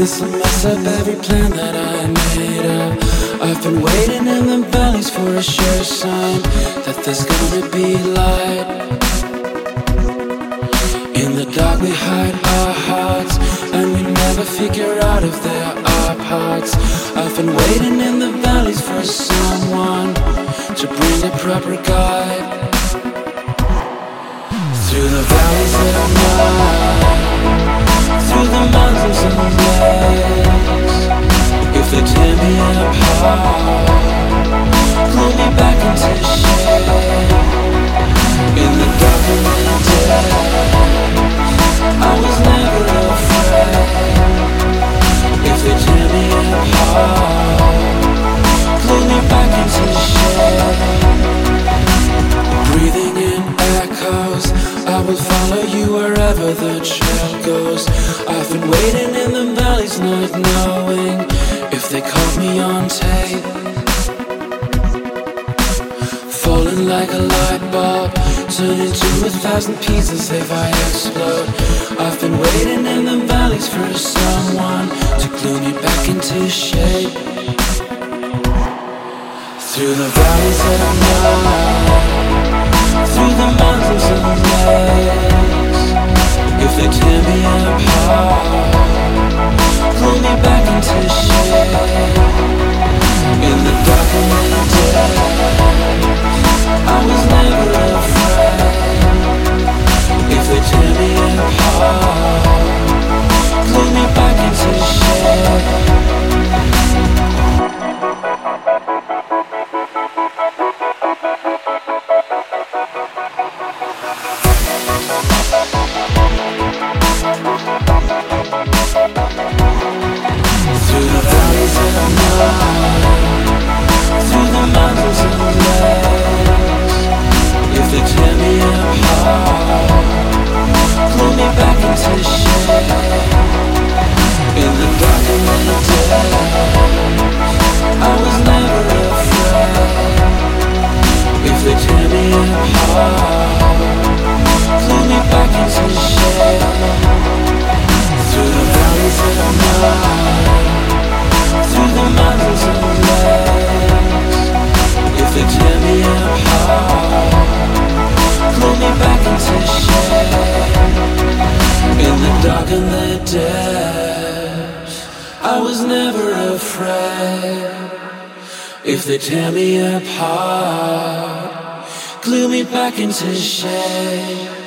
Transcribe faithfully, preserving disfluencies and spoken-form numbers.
This will mess up every plan that I made up. I've been waiting in the valleys for a sure sign that there's gonna be light. In the dark we hide our hearts, and we never figure out if there are parts. I've been waiting in the valleys for someone to bring a proper guide. Through the valleys of night, through the mountains and lakes. If they tear me apart, pull me back into shade. In the dark of the day, I was never afraid. If they tear me apart, pull me back into shade. Breathing in echoes, I will follow you wherever the trail goes. I've been waiting in the valleys, not knowing if they caught me on tape. Falling like a light bulb, turn into a thousand pieces if I explode. I've been waiting in the valleys for someone to glue me back into shape. Through the valleys of night, through the mountains and lakes. If they tear me apart, pull me back into shade. In the dark of the day, I was never afraid. If they tear me apart, pull me back into shade. Through the valleys of night, through the mountains and lakes. If they tear me apart, pull me back into shade. In the dark of the day, I was never afraid. If they tear me apart, pull me back into shade. Through the valleys of night, through the mountains and lakes. If they tear me apart, pull me back into shade. In the dark and the dead, I was never afraid. If they tear me apart, glue me back into shade.